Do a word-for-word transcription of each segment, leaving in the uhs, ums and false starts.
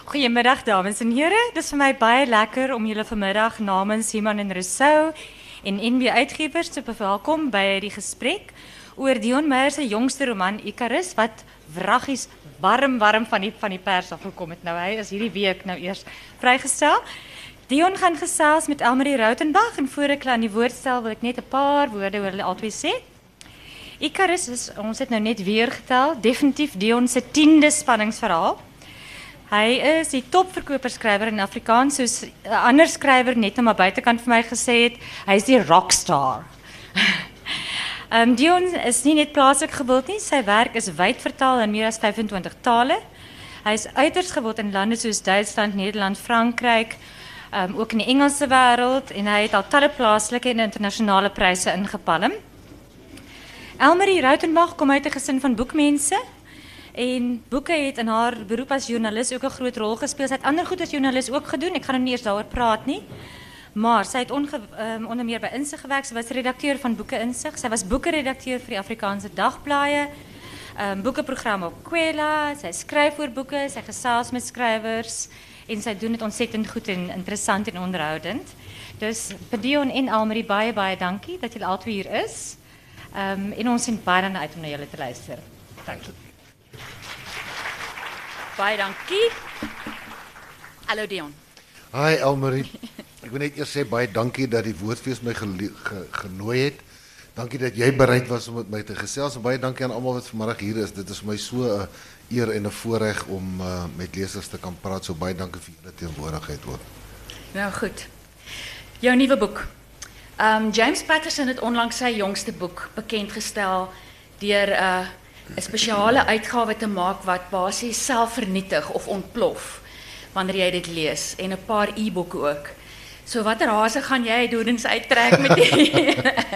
Goedemiddag dames en heren. Het is voor mij baie lekker om jullie vanmiddag namens Iman en Rousseau en N B Uitgewers te verwelkom bij die gesprek oor Dion Meyer se jongste roman Icarus wat wraggies warm warm van die van die pers afgekom het. Nou hy is hierdie week nou eers vrygestel. Dion gaan gesels met Elmarie Rautenbach en voor ek aan die woord stel wil ek net 'n paar woorde oor hulle albei sê. Icarus is, ons het nou net weer getel, definitief Dion se tiende spanningsverhaal. Hy is die topverkoperskrywer in Afrikaans, soos 'n ander skrywer net nou maar buitekant vir my gesê het, hy is die rockstar. um, Dion is nie net plaaslik gewild nie, sy werk is wyd vertaal in meer as vyfentwintig tale. Hy is uiters gewild in lande soos Duitsland, Nederland, Frankryk, um, ook in die Engelse wêreld en hy het al talle plaaslike en internasionale pryse ingepalm. Elmarie Rautenbach kom uit 'n gesin van boekmense. En boeke het in haar beroep as joernalis ook 'n groot rol gespeel. Sy het ander goed as joernalis ook gedoen. Ek gaan nou nie eers daaroor praat nie. Maar sy het onge, um, onder meer by Insig gewerk. Sy was redakteur van Boeke Insig. Sy was boekeredakteur vir die Afrikaanse dagblaaie. Um, boekeprogram op Kwela. Sy skryf oor boeke, sy gesels met skrywers en sy doen dit ontsettend goed en interessant en onderhoudend. Dus vir Dion en Elmarie baie baie dankie dat julle albei hier is. Um, en ons sien baie daarna uit om na julle te luister. Dankie. Baie dankie. Hallo Dion. Hi Elmarie. Ek wil net eers sê baie dankie dat die Woordfees my gele- ge, genooi het. Dankie dat jy bereid was om met my te gesels en baie dankie aan almal wat vanmiddag hier is. Dit is vir my so 'n eer en 'n voorreg om uh, met lesers te kan praat. So baie dankie vir julle teenwoordigheid hoor. Nou goed. Jou nuwe boek. Um, James Patterson het onlangs sy jongste boek bekendgestel deur 'n uh, 'n spesiale uitgawe te maak wat basies self vernietig of ontplof wanneer jy dit lees en 'n paar e-boeke ook. So watter hase gaan jy doodens uittrek met die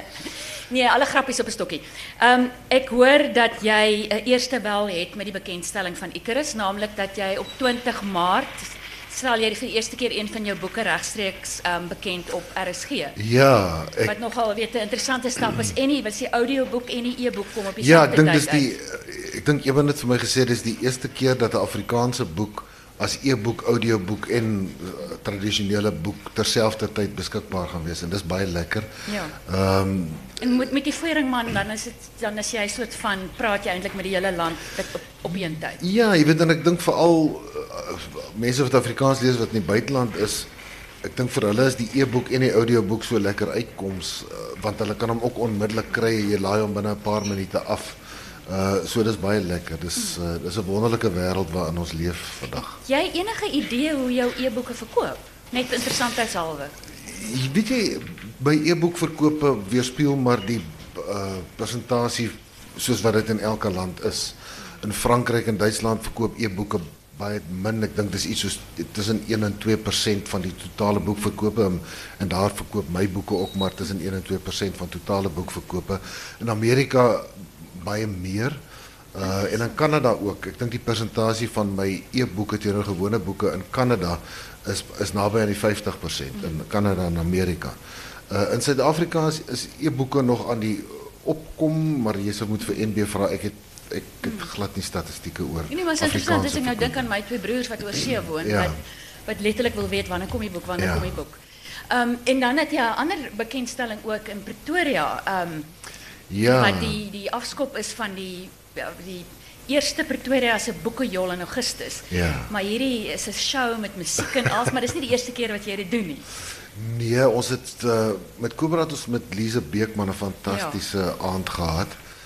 Nee, alle grappies op 'n stokkie. Um ek hoor dat jy 'n eerste bel het met die bekendstelling van Icarus, naamlik dat jy op twintig Maart stel jy vir die eerste keer een van jou boeke regstreeks um, bekend op R S G. Ja, ek Wat nogal weet 'n interessante stap is en die wat die audioboek en die e-boek kom op Ja, dieselfde ek dink tyd dis die ek dink Ewan het vir my gesê dis die eerste keer dat 'n Afrikaanse boek as e-boek, audioboek en uh, tradisionele boek terselfdertyd beskikbaar gaan wees en dis baie lekker. Ja. Ehm um, En met met die voering man dan is dit dan is jy soort van praat jy eintlik met die hele land dit op op een tyd. Ja, jy weet en ek dink veral uh, mense wat Afrikaans lees wat in die buiteland is, ek dink vir hulle is die e-boek en die audioboek so lekker uitkoms uh, want hulle kan hom ook onmiddellik kry, jy laai hom binne 'n paar minute af. Uh so dis baie lekker. Dis uh, dis 'n wonderlike wêreld waarin ons leef vandag. Jy enige idee hoe jou e-boeke verkoop? Net interessantheidshalwe. Jy weet jy by e-boekverkope weerspieël maar die uh persentasie soos wat dit in elke land is. In Frankryk en Duitsland verkoop e-boeke baie min. Ek dink dis iets soos tussen een en twee persent van die totale boekverkope en, en daar verkoop my boeke ook maar tussen een en twee persent van totale boekverkope. In Amerika baie meer. Uh en in Kanada ook. Ek dink die persentasie van my e-boeke teenoor gewone boeke in Kanada is is naby aan die vyftig persent in Kanada en Amerika. Uh in Suid-Afrika is, is e-boeke nog aan die opkom, maar jy sou moet vir N B vra. Ek het ek het glad nie statistieke oor. Nee, maar is interessant as ek nou verkope. dink aan my twee broers wat oor see woon Ja. wat wat letterlik wil weet wanneer kom die boek, wanneer Ja. kom die boek. Um en dan het jy 'n ander bekendstelling ook in Pretoria. Um Ja. wat die die afskop is van die ja, die eerste Pretoria se boekejol in Augustus. Ja. Maar hierdie is 'n show met musiek en alles, maar dis nie die eerste keer wat jy dit doen nie. Nee, ons het uh, met Cobra het ons met Lise Beekman 'n fantastiese ja. aand gehad.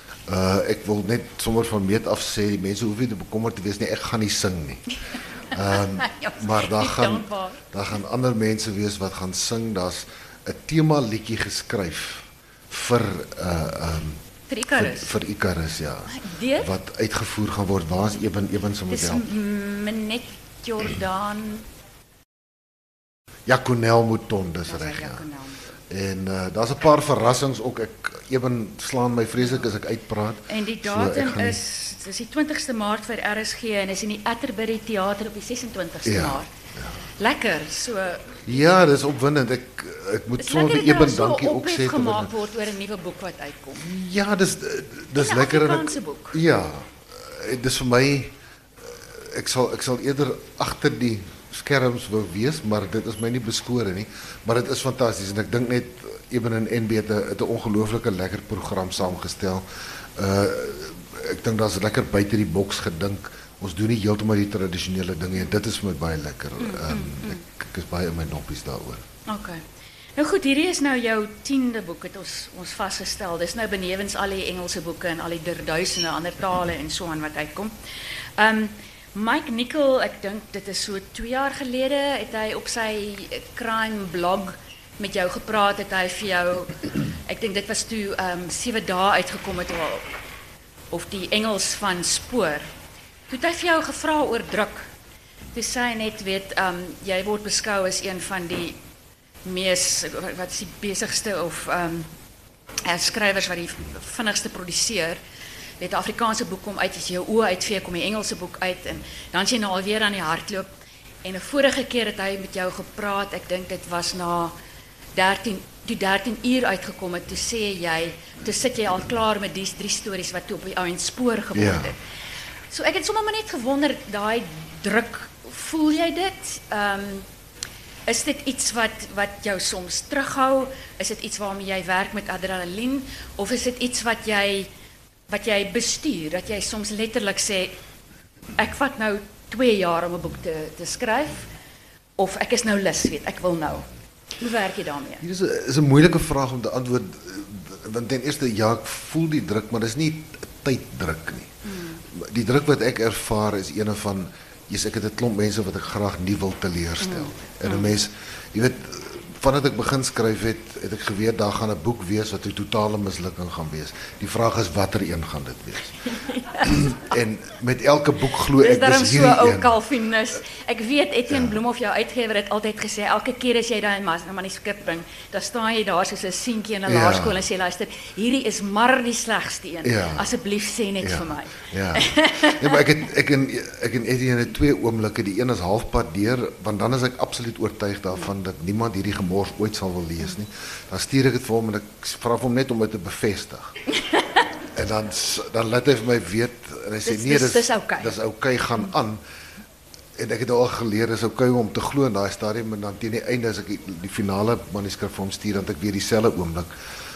Uh ek wil net sommer van meet af sê mense hoef nie te bekommerd te wees nie, ek gaan nie sing nie. Um, Ja, maar daar nie gaan dankbaar. daar gaan ander mense wees wat gaan sing. Daar's 'n tema liedjie geskryf vir uh um Vir vir, Icarus. vir Icarus ja. Deur? Wat uitgevoer gaan word. Waar is Eben Eben se Dis model? Menet Jordaan. Ja, Cornel Mouton, dis Dis reg hy, ja. Cornel. En uh, daar's 'n paar verrassings ook. Ek Eben slaan my vreeslik as ek uitpraat. En die So, ek datum gaan nie- is dis die twintigste Maart vir R S G en is in die Atterbury Theater op die sesentwintigste Ja, Maart. Lekker. So Ja, dis opwindend. Ek ek moet dis sommer lekker vir dat daar Eben so dankie ook ophef sê terwyl- gemaak word oor 'n nuwe boek wat uitkom. Ja, dis dis Dis 'n lekker en Afrikaanse ek boek. ja, eh, dis vir my ek sal ek sal eerder agter die skerms wou wees, maar dit is my nie beskore nie, maar dit is fantasties en ek dink net Eben en N B het 'n het 'n ongelooflike lekker program saamgestel. Uh ek dink daar's lekker buite die boks gedink. Ons doen nie heeltemal die tradisionele dinge en dit is vir my baie lekker. Um, ek, ek is baie in my noppies daaroor. Okay. Nou goed, hierdie is nou jou tiende boek het ons ons vasgestel. Dis nou benewens al die Engelse boeke en al die duisende ander tale en so aan wat uitkom. Um Mike Nicol, ek dink dit is so twee jaar gelede het hy op sy crime blog met jou gepraat, het hy vir jou, ek dink dit was toe um sewe dae uitgekom het of, of die Engels van Spoor. Toe het hy vir jou gevra oor druk. Toe sê hy net weet um jy word beskou as een van die mees wat is die besigste of um skrywers wat die vinnigste produseer. Weet 'n Afrikaanse boek kom uit, as jy jou oë uitvee kom die Engelse boek uit en dan sien jy nou alweer aan die hardloop. En 'n vorige keer het hy met jou gepraat, ek dink dit was na dertien toe dertien uur uitgekom het, toe sê jy, toe sit jy al klaar met die drie stories wat toe op die ou en Spoor geword het. Ja. So ek het sommer maar net gewonder daai druk, voel jy dit? Ehm um, is dit iets wat wat jou soms terughou? Is dit iets waarmee jy werk met adrenalien of is dit iets wat jy wat jy bestuur, dat jy soms letterlik sê ek vat nou twee jaar om 'n boek te te skryf of ek is nou lus, weet, ek wil nou. Hoe werk jy daarmee? Hier is 'n is 'n moeilike vraag om te antwoord want ten eerste ja, ek voel die druk, maar dis nie tyddruk nie. Hmm. Die druk wat ek ervaar is ene van jy's ek het 'n klomp mense wat ek graag nie wil teleurstel. Hmm. En 'n mens, jy weet, vandat ek begin skryf het, het ek geweet daar gaan 'n boek wees wat 'n totale mislukking gaan wees. Die vraag is watter een gaan dit wees? En met elke boek glo ek dis hierdie een. Dis daarom so ou Calvinus. Ek weet Etienne ja. Bloemhoff jou uitgewer het altyd gesê elke keer as jy daai manuskrip bring, dan staan jy daar soos 'n seentjie in 'n ja. laerskool en sê luister, hierdie is maar die slegste een. Ja. Asseblief sê net ja. vir my. Ja. Nee, maar ek het ek en ek en Etienne het twee oomblikke. Die een is halfpad deur, want dan is ek absoluut oortuig daarvan dat niemand hierdie gemors ooit sal wil lees nie. Dan stuur ek dit vir hom en ek vra vir hom net om dit te bevestig. En dan dan laat hy vir my weet en hy sê dis, nee, dis dis okay. Dis okay gaan aan. En ek het al geleer dis okay om te glo in daai stadium en dan teen die einde as ek die, die finale manuskrip vir hom stuur dan ek weer dieselfde oomblik.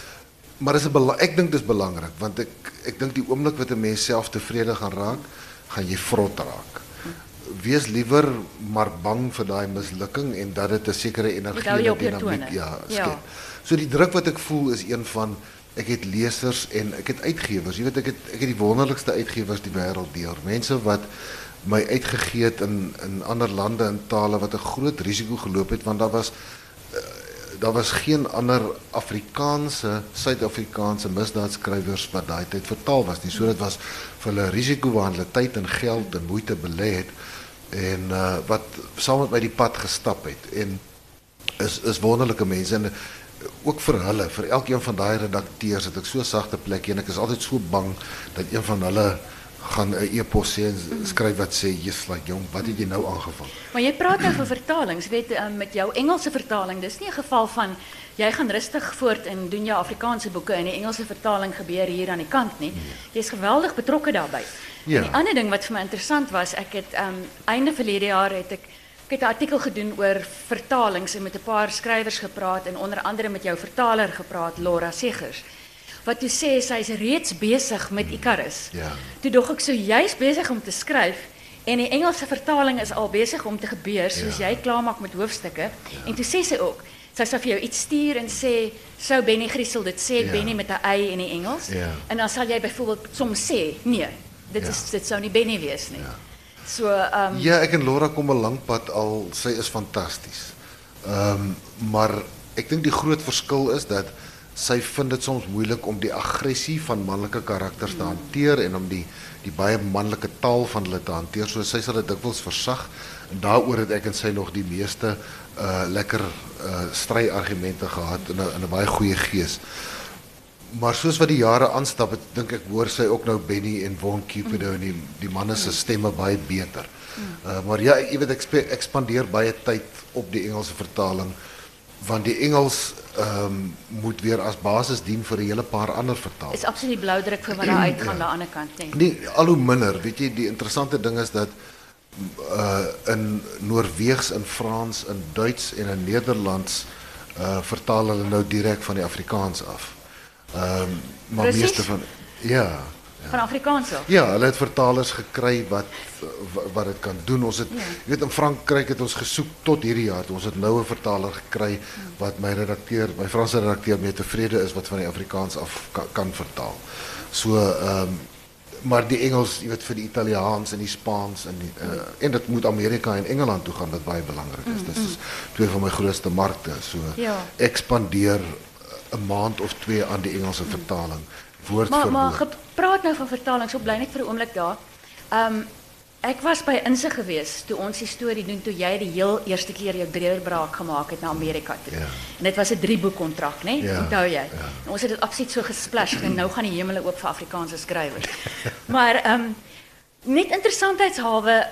Maar dis 'n ek dink dis belangrik want ek ek dink die oomblik wat 'n mens self tevrede gaan raak, gaan jy vrot raak. Wees liewer maar bang vir daai mislukking en dat dit 'n sekere energie en dinamiek ja, skep. Ja. So die druk wat ek voel is een van ek het lesers en ek het uitgewers. Jy weet ek het ek het die wonderlikste uitgewers die wêreld deur. Mense wat my uitgegee het in in ander lande en tale wat 'n groot risiko geloop het want daar was uh, daar was geen ander Afrikaanse, Suid-Afrikaanse misdaadskrywers wat daai tyd vertaal was nie. So dit was vir hulle risiko waar hulle tyd en geld en moeite belê het en uh, wat saam met my die pad gestap het en is is wonderlike mense en ook vir hulle, vir elkeen van daai redakteurs het ek so sagte plekkie en ek is altyd so bang dat een van hulle gaan 'n e-pos sê en skryf wat sê jy's like jong, wat het jy nou aangevang? Maar jy praat nou van vertalings, weet um, met jou Engelse vertaling, dis nie 'n geval van jy gaan rustig voort en doen jou Afrikaanse boeke en die Engelse vertaling gebeur hier aan die kant nie. Jy's geweldig betrokke daarbey. Ja. En die ander ding wat vir my interessant was, ek het um, einde verlede jaar het ek ek het 'n artikel gedoen oor vertalings en met 'n paar skrywers gepraat en onder andere met jou vertaler gepraat, Laura Segers. Wat toe sê sy is reeds besig met Icarus. Ja. Toe dog ek so juist besig om te skryf en die Engelse vertaling is al besig om te gebeur soos ja. jy klaarmaak met hoofstukke. Ja. En toe sê sy ook, sy sal vir jou iets stuur en sê sou Benny Griesel dit sê, ja. Benny met 'n y in die Engels. Ja. En dan sal jy byvoorbeeld soms sê, nee, dit ja. is dit sou nie Benny wees nie. Ja. So um, ja, ek en Laura kom 'n lang pad al, sy is fantasties. Ehm um, maar ek dink die groot verskil is dat sy vind dit soms moeilik om die aggressie van manlike karakters te hanteer en om die die baie manlike taal van hulle te hanteer. So sy sal dit dikwels versag en daaroor het ek en sy nog die meeste uh lekker uh stryargumente gehad in 'n in 'n baie goeie gees. Maar soos wat die jare aanstap, het dink ek hoor sy ook nou Benny en Von Cupido mm. en die die manne se stemme baie beter. Mm. Uh, maar ja, jy weet ek, ek spandeer baie tyd op die Engelse vertaling want die Engels um, moet weer as basis dien vir 'n hele paar ander vertalings. Is absoluut blou druk vir wat daar uitgaan ja. aan die ander kant, nee. Nee, al hoe minder, weet jy, die interessante ding is dat uh, in Noorweegs, in Frans, in Duits en in Nederlands uh, vertaal hulle nou direk van die Afrikaans af. Ehm maar Precies? meeste van ja. Van Afrikaans af? Ja, hulle het vertalers gekry wat wat dit kan doen. Ons het Ja. jy weet in Frankryk het ons gesoek tot hierdie jaar. Ons het nou 'n vertaler gekry wat my redakteur, my Franse redakteur mee tevrede is wat van die Afrikaans af kan, kan vertaal. So ehm um, maar die Engels, jy weet vir die Italiaans en die Spaans en die, uh, en dit moet Amerika en Engeland toe gaan wat baie belangrik is. Dit is twee van my grootste markte. So Ja. ek spandeer 'n maand of twee aan die Engelse vertaling. Woord Maar vir maar woord. gepraat nou van vertaling, so bly net vir 'n oomblik daar. Ehm um, ek was by Insig geweest toe ons die storie doen toe jy die heel eerste keer jou deurbraak gemaak het na Amerika toe. Ja. En dit was 'n drie boek kontrak, né? Ja, Onthou jy? ja. En ons het dit absoluut so gesplash en nou gaan die hemele oop vir Afrikaanse skrywers. Maar ehm um, net interessantheidshalwe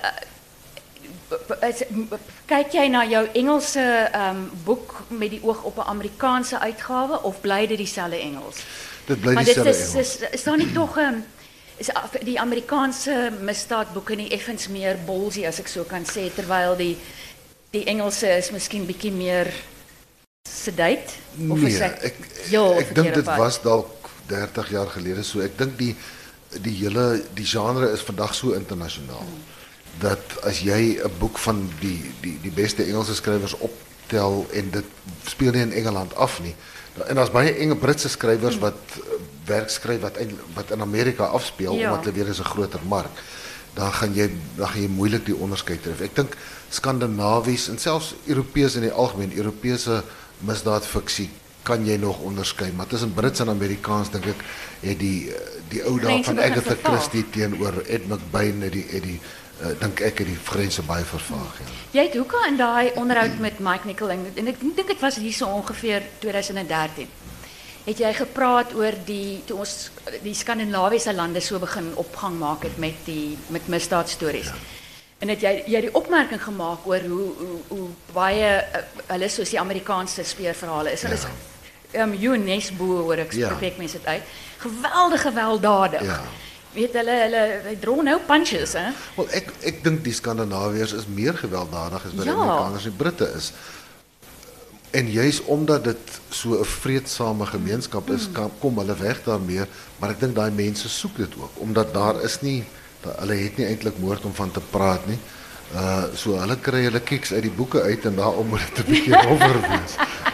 uh, is- m- kyk jy na jou Engelse ehm um, boek met die oog op 'n Amerikaanse uitgawe of bly dit dieselfde Engels? Dit bly Maar dit dieselfde is, Engels. is, is daar nie toch um, is af- die Amerikaanse misdaadboeke nie effens meer bolsy as ek so kan sê, terwyl die die Engelse is miskien bietjie meer sedate of is Nee, ek ek heel ek dink verkeerde dit pad? was dalk dertig jaar gelede so. Ek dink die die hele die genre is vandag so internasionaal dat as jy 'n boek van die die die beste Engelse skrywers optel en dit speel nie in Engeland af nie. En daar's baie enge Britse skrywers wat uh, werk skryf wat eintlik wat in Amerika afspeel Ja. omdat hulle weer is 'n groter mark. Dan gaan jy dan gaan jy moeilik die onderskeid tref. Ek dink Skandinawies en selfs Europeërs in die algemeen, Europese misdaadfiksie kan jy nog onderskei, maar tussen Brits en Amerikaans dink ek het die die ou dae Grense van begin Agatha vervaag. Christie teenoor Ed McBain het die het die uh, dink ek het die grense baie vervaag, ja. Jy het hoeka in daai onderhoud met Mike Nickel en ek dink dit was hier so ongeveer twintig dertien. Het jy gepraat oor die toe ons die Skandinawiese lande so begin opgang maak het met die met misdaadstories. Ja. En het jy jy het die opmerking gemaak oor hoe hoe hoe baie uh, hulle soos die Amerikaanse speurverhale is. Hulle is ehm um, UNESCO hoor ek Ja. spreek mense dit uit. Geweldig gewelddadig. Ja. Weet hulle hulle hulle draw nou punches, hè? Wel ek ek dink die Skandinawiërs is meer gewelddadig as wat die Ja. Amerikaners en Britte is. En juis omdat dit so 'n vreedsame gemeenskap is, kan, kom hulle weg daarmee, maar ek dink daai mense soek dit ook omdat daar is nie da, hulle het nie eintlik moord om van te praat nie. Uh so hulle kry hulle kiks uit die boeke uit en daarom moet dit 'n bietjie rowwer wees.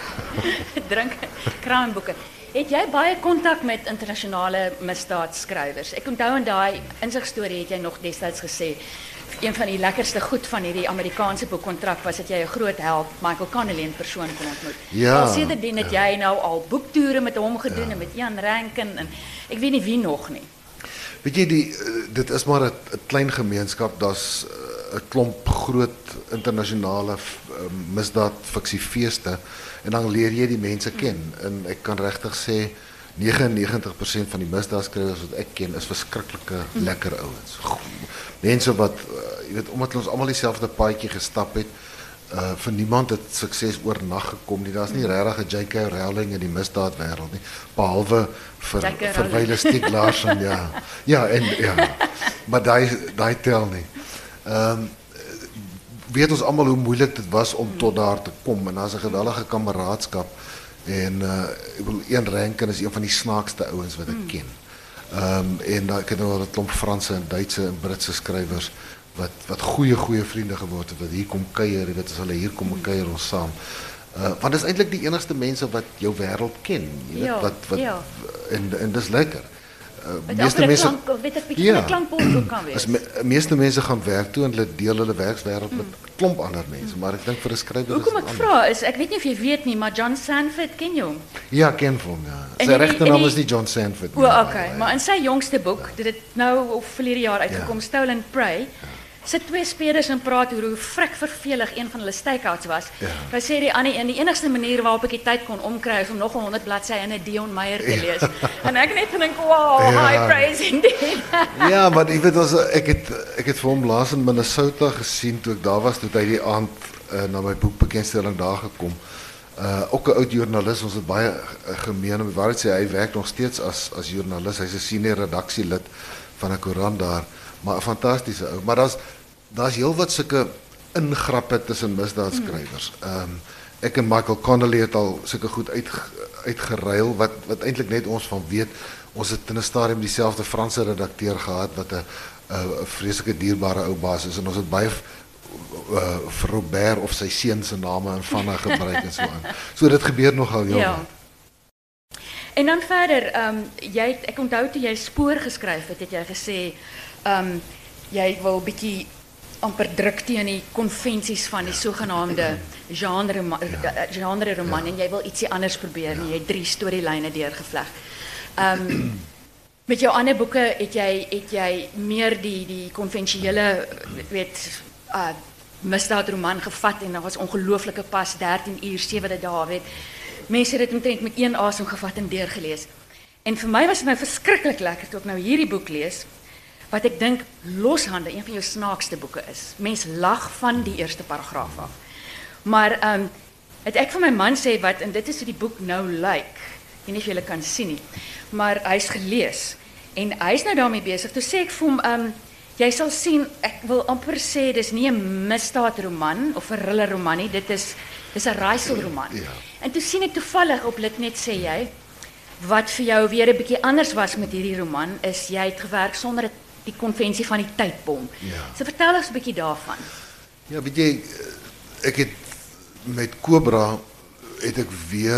Drink kraamboeke. Het jy baie kontak met internasionale misdaadskrywers? Ek onthou in daai insigstorie het jy nog destyds gesê een van die lekkerste goed van hierdie Amerikaanse boekkontrak was dat jy 'n groot held, Michael Connelly in persoon kon ontmoet. Ja, Al sedertdien het jy nou al boektoere met hom gedoen en met Ian Rankin en ek weet nie wie nog nie. Weet jy die uh, dit is maar 'n klein gemeenskap, daar's 'n uh, klomp groot internasionale uh, misdaadfiksiefeeste en dan leer jy die mense ken en ek kan regtig sê negenennegentig persent van die misdaadskrywers wat ek ken is verskriklike lekker ouens. Goe, mense wat uh, jy weet omdat ons almal dieselfde paadjie gestap het, uh, vir niemand het sukses oornag gekom nie. Daar's nie regtig 'n J K Rowling in die misdaadwêreld nie, behalwe vir J K vir Rowling. Wile Stieg Larsson, ja. Ja, en ja. Maar daai daai tel nie. Ehm um, weet ons almal hoe moeilik dit was om tot daar te kom en daar's 'n geweldige kameraadskap en uh, ek bedoel een Rankin is een van die snaakste ouens wat ek ken. Ehm um, en dan ek het nou 'n klomp Franse en Duitse en Britse skrywers wat wat goeie goeie vriende geword het wat hier kom kuier, jy weet as hulle hier kom kuier ons saam. Uh, want dis eintlik die enigste mense wat jou wêreld ken, jy weet Ja, wat wat ja. en en dis lekker. Uh, Met meeste amper 'n mense klank, weet ek bietjie van 'n klankbord ook kan wees. as me, meeste mense gaan werk toe en hulle deel hulle werkswêreld met 'n klomp ander mense, maar ek dink vir 'n skrywer is Hoekom dit ek anders. vra is ek weet nie of jy weet nie, maar John Sanford ken jy hom? Ja, ken vir hom ja. En Sy die- regte en naam die- is nie John Sanford O, nie. okay, maar in sy jongste boek, dit het nou of verlede jaar uitgekom, Ja. Stolen Prey, sit twee spelers en praat oor hoe frik vervelig een van hulle stakeouts was. Ja. Hy sê die ander en die enigste manier waarop ek die tyd kon omkry is om nog honderd bladsye in 'n Dion Meyer te lees. En ek net gedink, wow, Ja. high praise indeed. Ja, maar jy weet ons ek het ek het vir hom laas in Minnesota gesien toe ek daar was, toe het hy die aand uh, na my boekbekendstelling daar gekom. Uh ook 'n oud joernalis, ons het baie uh, gemeen om waar dit sê hy werk nog steeds as as joernalis. Hy's 'n senior redaksielid van 'n koerant daar, maar 'n fantastiese ou. Maar daar's daar's heelwat sulke ingrappe tussen misdaadskrywers. Ehm um, ek en Michael Connelly het al sulke goed uit uitgeruil wat wat eintlik net ons van weet. Ons het in 'n stadium dieselfde Franse redakteur gehad wat 'n 'n vreeslike dierbare ou baas is en ons het baie uh, vir Robert of sy seun se name en vanne gebruik en so aan. So dit gebeur nogal heel. Ja. En dan verder, um, jy ek onthou toe jy Spoor geskryf het, het jy gesê um, jy wil bietjie amper druk teen die konvensies van die sogenaamde genre ja. genre roman ja. en jy wil ietsie anders probeer ja. en jy het drie storielyne deurgevleg. Um, met jou ander boeke het jy het jy meer die die konvensionele weet uh, misdaadroman gevat en daar was ongelooflike pas dertien uur sewe dae weet. Mense het dit omtrent met een asem gevat en deurgelees. En vir my was dit nou verskriklik lekker toe ek nou hierdie boek lees wat ek dink Loshande een van jou snaakste boeke is. Mens lag van die eerste paragraaf af. Maar ehm um, het ek van my man sê wat en dit is hoe die boek nou lyk. Ek weet nie of julle kan sien nie. Maar hy's gelees en hy's nou daarmee besig. Toe sê ek vir hom ehm um, jy sal sien ek wil amper sê dis nie 'n misdaadroman of 'n thriller roman nie. Dit is dis 'n raaiselroman. Ja. En toe sien ek toevallig op Litnet sê jy wat vir jou weer 'n bietjie anders was met hierdie roman is jy het gewerk sonder die konvensie van die tydbom. Ja. So vertel ons 'n bietjie daarvan. Ja, weet jy ek het met Cobra het ek weer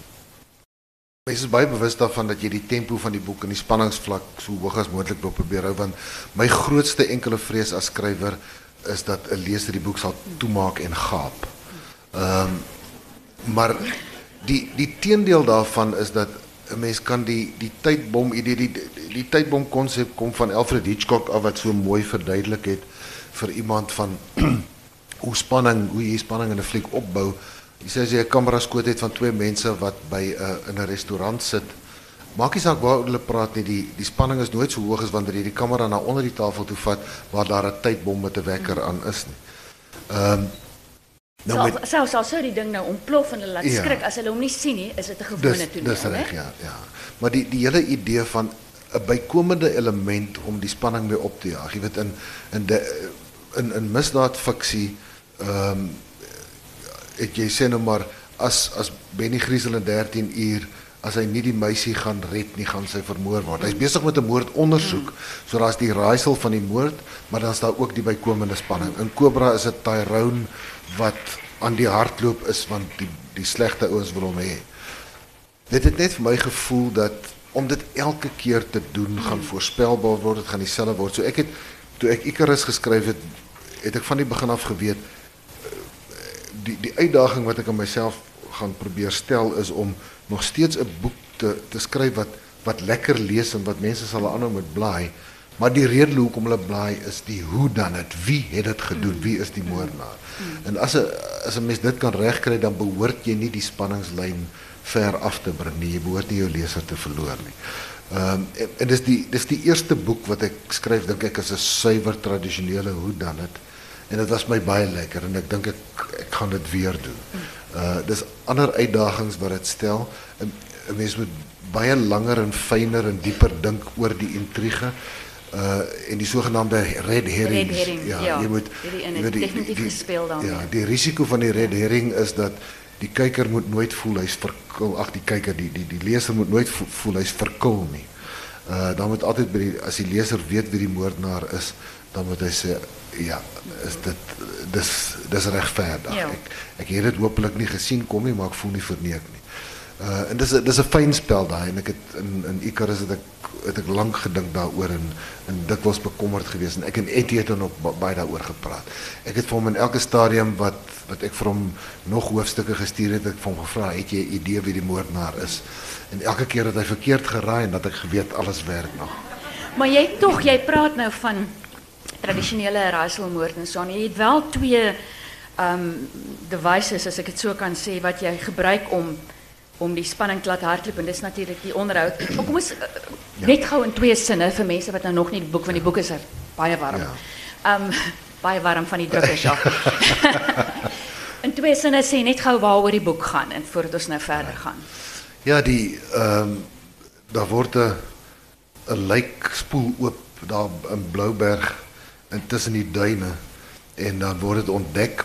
mense is baie bewus daarvan dat jy die tempo van die boek en die spanningsvlak so hoog as moontlik wil probeer hou want my grootste enkele vrees as skrywer is dat 'n leser die boek sal toemaak en gaap. Ehm um, maar die die teendeel daarvan is dat 'n mens kan die die tydbom idee die die, die tydbom konsep kom van Alfred Hitchcock af wat so mooi verduidelik het vir iemand van hoe spanning hoe jy spanning in 'n fliek opbou. Jy sê as jy 'n kamera skoot het van twee mense wat by 'n uh, in 'n restaurant sit, maak nie saak waar hulle praat nie, die die spanning is nooit so hoog as wanneer jy die kamera na onder die tafel toe vat waar daar 'n tydbom met 'n wekker aan is nie. Ehm um, Nou met selfs al sou die ding nou ontplof en hulle laat ja. skrik as hulle hom nie sien nie, is dit 'n gewone toneel, dis reg, ja, ja. Maar die die hele idee van 'n bykomende element om die spanning mee op te jaag. Jy weet in in de in in misdaadfiksie ehm um, ek jy sê nou maar as as Benny Griesel in dertien uur as hy nie die meisie gaan red nie, gaan sy vermoor word. Hy's besig met 'n moordondersoek. So daar's die raaisel van die moord, maar dan's daar ook die bykomende spanning. In Cobra is dit Tyrone wat aan die hardloop is want die die slegte ouens wil hom hê. Dit het net vir my gevoel dat om dit elke keer te doen gaan voorspelbaar word, dit gaan dieselfde word. So ek het toe ek Icarus geskryf het, het ek van die begin af geweet die die uitdaging wat ek aan myself gaan probeer stel is om nog steeds 'n boek te te skryf wat wat lekker lees en wat mense sal aanhou met blaai. Maar die rede hoekom hulle blaai is die hoe dan het, wie het dit gedoen, wie is die moordenaar. Mm. En as 'n as 'n mens dit kan regkry, dan behoort jy nie die spanningslyn ver af te bring nie. Jy behoort nie jou leser te verloor nie. Ehm um, en, en dis die dis die eerste boek wat ek skryf, dink ek is 'n suiwer tradisionele hoe dan het. En dit was my baie lekker en ek dink ek ek gaan dit weer doen. Uh dis ander uitdagings wat dit stel. 'n Mens moet baie langer en fyner en dieper dink oor die intrige. Uh en die sogenaamde red herrings. Red herring, ja, ja, jy moet jy moet definitief gespeel dan. Ja, die risiko van die red herring is dat die kyker moet nooit voel hy's verkil. Ag die kyker, die die die leser moet nooit voel hy's verkil nie. Uh dan moet altyd by die, as die leser weet wie die moordenaar is, dan moet hy sê ja, is dit dis dis regverdig. Ja. Ek ek het dit hopelik nie gesien kom nie, maar ek voel nie verneek nie. Uh en dis dis 'n fyn spel daai en ek het in in Icarus het ek het ek lank gedink daaroor en en dikwels bekommerd geweest en ek en Eddie het dan ook baie daaroor gepraat. Ek het vir hom in elke stadium wat wat ek vir hom nog hoofstukke gestuur het, ek vir hom gevra, het jy 'n idee wie die moordenaar is? En elke keer het hy verkeerd geraai en dat ek geweet alles werk nog. Maar jy tog, jy praat nou van tradisionele raaiselmoord en so. Jy het wel twee um devices as ek dit so kan sê wat jy gebruik om om die spanning te laat hardloop en dis natuurlik die onderhoud. Maar kom ons uh, ja. net gou in twee sinne vir mense wat nou nog nie die boek van die boek is er baie warm. Ja. Um baie warm van die drukkers af. In twee sinne sê net gou waaroor die boek gaan en voordat ons nou verder gaan. Ja, die ehm um, daar word 'n 'n lijk spoel oop daar in Blouberg intussen die duine en dan word dit ontdek.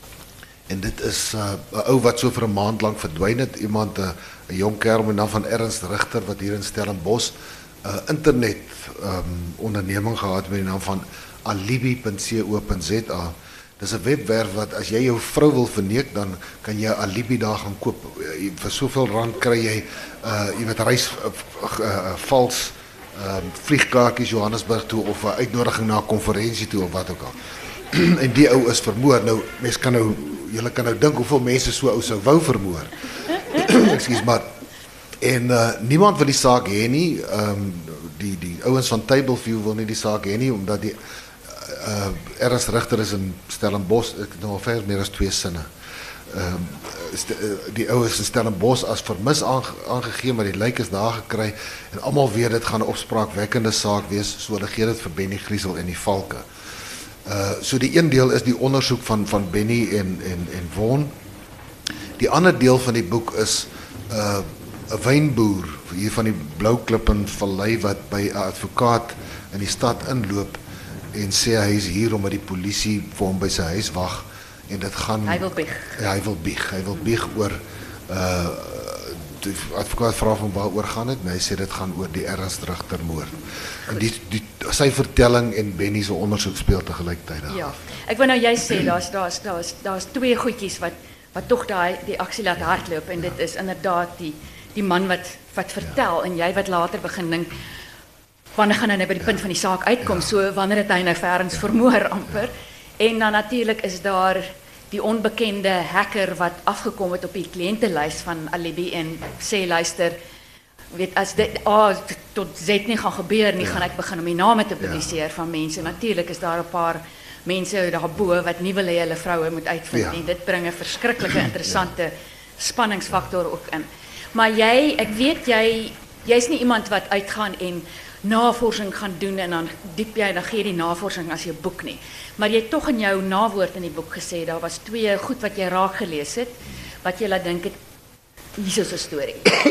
En dit is 'n uh, ou wat so vir 'n maand lank verdwyn het, iemand 'n uh, 'n jong kerel met naam van Ernst Richter wat hier in Stellenbosch 'n uh, internet um, onderneming gehad met die naam van alibi punt co punt za. Dis 'n webwerf wat as jy jou vrou wil verneek, dan kan jy 'n alibi daar gaan koop. Jy, vir soveel rand kry jy uh jy weet reis uh, uh, vals uh, vliegkaartjies Johannesburg toe of 'n uitnodiging na 'n konferensie toe of wat ook al. En die ou is vermoor. Nou mense kan nou julle kan nou dink hoeveel mense so ou sou wou vermoor. Ekskuus maar. En uh, niemand wil die saak hê nie. Ehm um, die die ouens van Tableview wil nie die saak hê nie omdat die uh, Ernst Richter is in Stellenbosch, ek het nou al ver meer as twee sinne. Ehm um, die ou is in Stellenbosch as vermis aange, aangegee, maar die lijk is daar gekry en almal weet dit gaan 'n opspraakwekkende saak wees, so hulle gee dit vir Benny Griesel en die Valke. Uh, so die een deel is die ondersoek van van Benny en en en Von. Die ander deel van die boek is 'n uh, 'n wynboer hier van die Blouklippen Vallei wat by 'n advokaat in die stad inloop en sê hy is hier omdat die polisie vir hom by sy huis wag en dit gaan Hy wil bieg. Ja, hy wil bieg. Hy wil bieg oor uh die advokaat vra van waaroor gaan dit? En hy sê dit gaan oor die Ernst Richter moord. En die die sy vertelling en Benny se ondersoek speel te gelyktydig. Ja. Ek wil nou jy sê daar's daar's daar's daar's twee goedjies wat wat tog daai die aksie laat hardloop en dit is inderdaad die die man wat wat vertel en jy wat later begin dink wanneer gaan hy nou by die punt van die saak uitkom, so wanneer het hy nou verens vermoor amper. En dan natuurlik is daar die onbekende hacker wat afgekom het op die kliëntelys van Alibi en sê luister, weet as dit A tot Z nie gaan gebeur nie, gaan ek begin om die name te publiseer van mense. Natuurlik is daar 'n paar mense daarbo wat nie wil hê hulle vroue moet uitvind nie. Dit bring 'n verskriklike interessante spanningsfaktor ook in. Maar jy, ek weet jy jy's nie iemand wat uitgaan en navorsing gaan doen en dan diep jy dan gee die navorsing as jou boek nie. Maar jy het tog in jou nawoord in die boek gesê daar was twee goed wat jy raak gelees het wat jy laat dink het hier is 'n storie.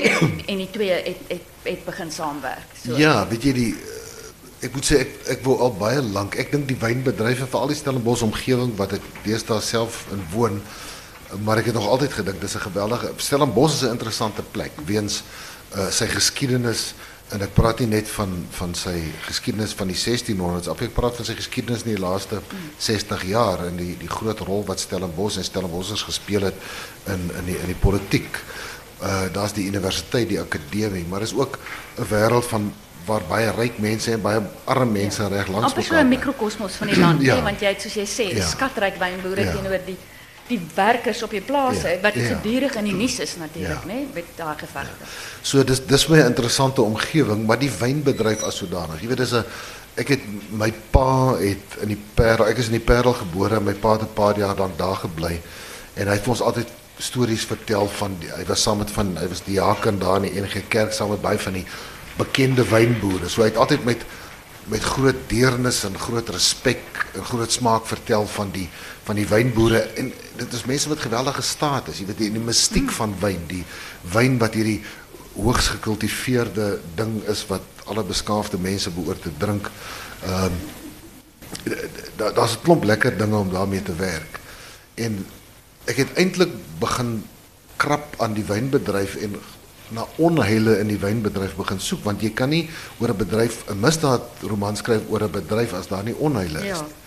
En die twee het het het begin saamwerk. So. Ja, weet jy die ek moet sê ek ek wil al baie lank. Ek dink die wynbedryf en veral die Stellenbosch omgewing wat ek deesdae self in woon, maar ek het nog altyd gedink dis 'n geweldige Stellenbosch is 'n interessante plek weens uh, sy geskiedenis. En ek praat nie net van van sy geskiedenis van die sestienhonderd's af, ek praat van sy geskiedenis in die laaste sestig jaar en die die groot rol wat Stellenbosch en Stellenboschers gespeel het in in die in die politiek. Uh daar's die universiteit, die akademie, maar is ook 'n wêreld van waar baie ryk mense en baie arme mense ja. reg langs mekaar. Amper so 'n mikrokosmos van die land, ja. want jy het soos jy sê, die ja. skatryk wynboere ja. teenoor die die werkers op die plase ja. wat ja. gedurig in die nuus is natuurlik, ja. né, met daai gevegte. Ja. So dis dis my interessante omgewing, maar die wynbedryf as sodanig. Jy weet dis 'n ek het my pa het in die Parel, ek is in die Parel gebore, my pa het 'n paar jaar dan daar gebly en hy het vir ons altyd stories vertel van die, hy was saam met van hy was die diaken daar in die N G Kerk saam met baie van die bekende wynboere. So hy het altyd met met groot deernis en groot respek en groot smaak vertel van die van die wynboere en dit is mense wat geweldige staat is. Jy weet die, die mystiek mm. van wyn, die wyn wat hierdie hoogs gekultiveerde ding is wat alle beskaafde mense behoort te drink. Ehm um, da, daar's 'n klomp lekker dinge om daarmee te werk. En ek het eintlik begin krap aan die wynbedryf en na onheile in die wynbedryf begin soek want jy kan nie oor 'n bedryf 'n misdaadroman skryf oor 'n bedryf as daar nie onheile is. Ja.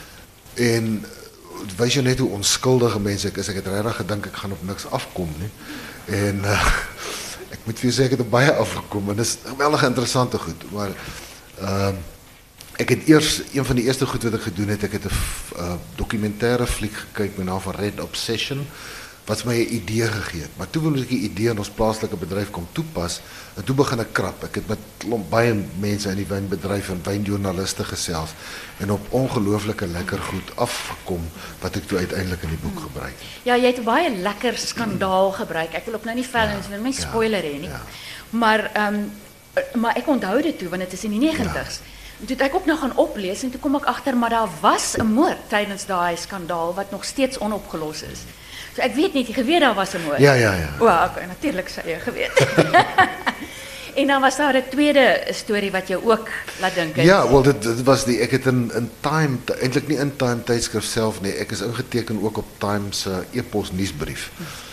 En wys jy net hoe onskuldige mense ek is. Ek het regtig gedink ek gaan op niks afkom nie. En uh, ek moet vir jou sê ek het op baie afgekom en dis geweldig interessante goed, maar ehm uh, ek het eers een van die eerste goed wat ek gedoen het, ek het 'n uh, dokumentêre fliek gekyk met naam van Red Obsession wat my 'n idee gegee het. Maar toe wil ek die idee in ons plaaslike bedryf kom toepas en toe begin ek krap. Ek het met klomp baie mense in die wynbedryf en wynjoernaliste gesels en op ongelooflike lekker goed afgekom wat ek toe uiteindelik in die boek gebruik het. Ja, jy het baie lekker skandaal gebruik. Ek wil ook nou nie vel en wil my spoiler hê nie. Ja. Maar ehm um, maar ek onthou dit toe want dit is in die negentig's. Ja. Toe het ek ook nog gaan oplees en toe kom ek agter maar daar was 'n moord tydens daai skandaal wat nog steeds onopgelos is. So ek weet nie, jy geweet daar was 'n moord. Ja, ja, ja. O, okay, natuurlik sou jy geweet. En dan was daar 'n tweede storie wat jou ook laat dink het. Ja, wel dit, dit was die ek het in in Time eintlik nie in Time tydskrif self nie. Ek is ingeteken ook op Time se e-pos nuusbrief.